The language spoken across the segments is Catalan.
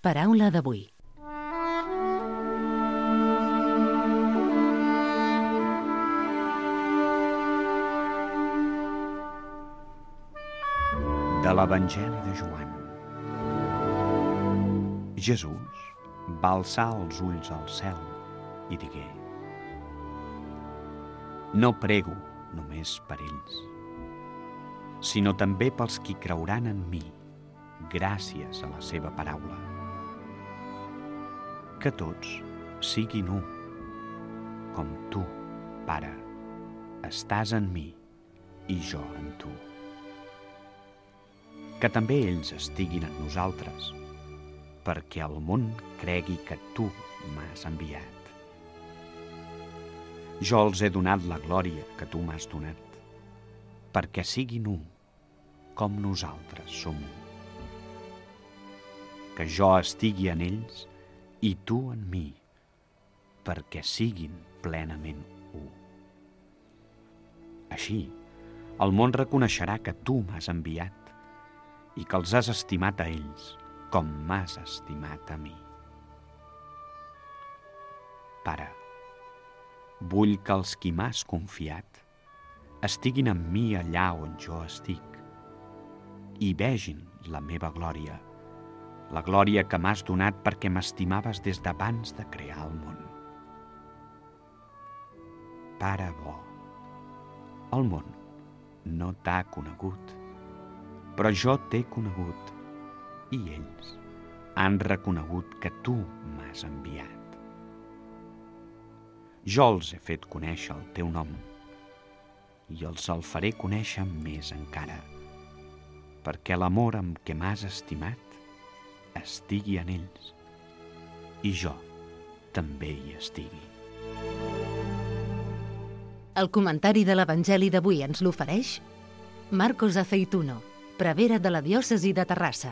Paraula d'avui. De l'Evangeli de Joan. Jesús va alçar els ulls al cel i digué: No prego només per ells, sinó també pels qui creuran en mi, gràcies a la seva paraula. Que tots siguin u, com tu, Pare, estàs en mi i jo en tu. Que també ells estiguin en nosaltres, perquè el món cregui que tu m'has enviat. Jo els he donat la glòria que tu m'has donat, perquè siguin u, com nosaltres som u. Que jo estigui en ells i tu en mi, perquè siguin plenament u. Així, el món reconeixerà que tu m'has enviat i que els has estimat a ells com m'has estimat a mi. Pare, vull que els qui m'has confiat estiguin amb mi allà on jo estic i vegin la meva glòria, la glòria que m'has donat perquè m'estimaves des d'abans de crear el món. Pare bo, el món no t'ha conegut, però jo t'he conegut i ells han reconegut que tu m'has enviat. Jo els he fet conèixer el teu nom i els el faré conèixer més encara, perquè l'amor amb què m'has estimat estigui en ells i jo també hi estigui. El comentari de l'Evangeli d'avui ens l'ofereix Marcos Aceituno, prevere de la diòcesi de Terrassa.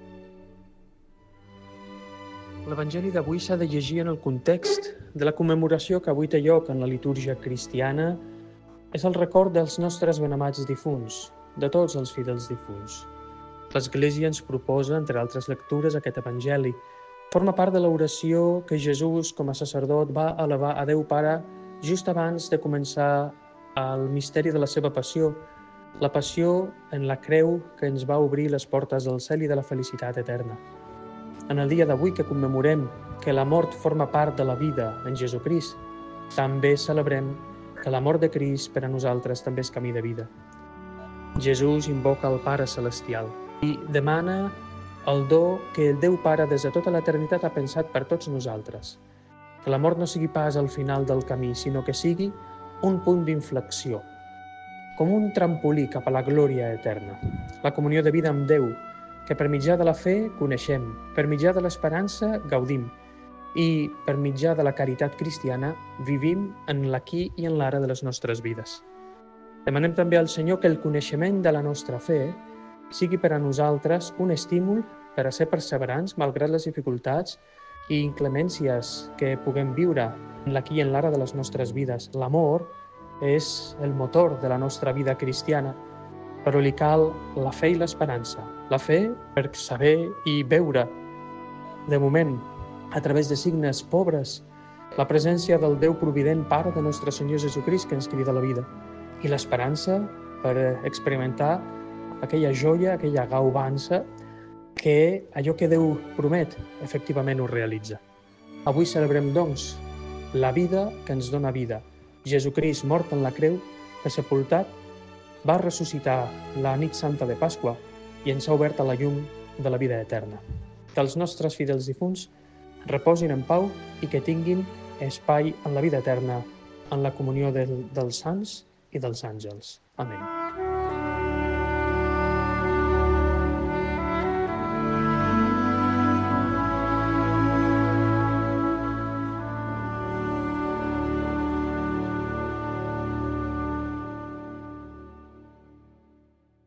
L'Evangeli d'avui s'ha de llegir en el context de la commemoració que avui té lloc en la litúrgia cristiana. És el record dels nostres benemats difunts, de tots els fidels difunts. L'Església ens proposa, entre altres lectures, aquest Evangeli. Forma part de l'oració que Jesús, com a sacerdot, va elevar a Déu Pare just abans de començar el misteri de la seva passió, la passió en la creu que ens va obrir les portes del cel i de la felicitat eterna. En el dia d'avui que commemorem que la mort forma part de la vida en Jesucrist, també celebrem que la mort de Crist per a nosaltres també és camí de vida. Jesús invoca el Pare Celestial i demana el do que el Déu Pare des de tota l'eternitat ha pensat per tots nosaltres. Que la mort no sigui pas el final del camí, sinó que sigui un punt d'inflexió, com un trampolí cap a la glòria eterna. La comunió de vida amb Déu, que per mitjà de la fe coneixem, per mitjà de l'esperança gaudim i per mitjà de la caritat cristiana vivim en l'aquí i en l'ara de les nostres vides. Demanem també al Senyor que el coneixement de la nostra fe sigui per a nosaltres un estímul per a ser perseverants malgrat les dificultats i inclemències que puguem viure en l'aquí i en l'ara de les nostres vides. L'amor és el motor de la nostra vida cristiana, però li cal la fe i l'esperança. La fe per saber i veure, de moment, a través de signes pobres, la presència del Déu provident Pare de nostre Senyor Jesucrist que ens crida a la vida. I l'esperança per experimentar aquella joia, aquella gaubança, que allò que Déu promet efectivament ho realitza. Avui celebrem, doncs, la vida que ens dona vida. Jesucrist, mort en la creu, que sepultat, va ressuscitar la nit santa de Pasqua i ens ha obert a la llum de la vida eterna. Que els nostres fidels difunts reposin en pau i que tinguin espai en la vida eterna, en la comunió dels sants i dels àngels. Amén.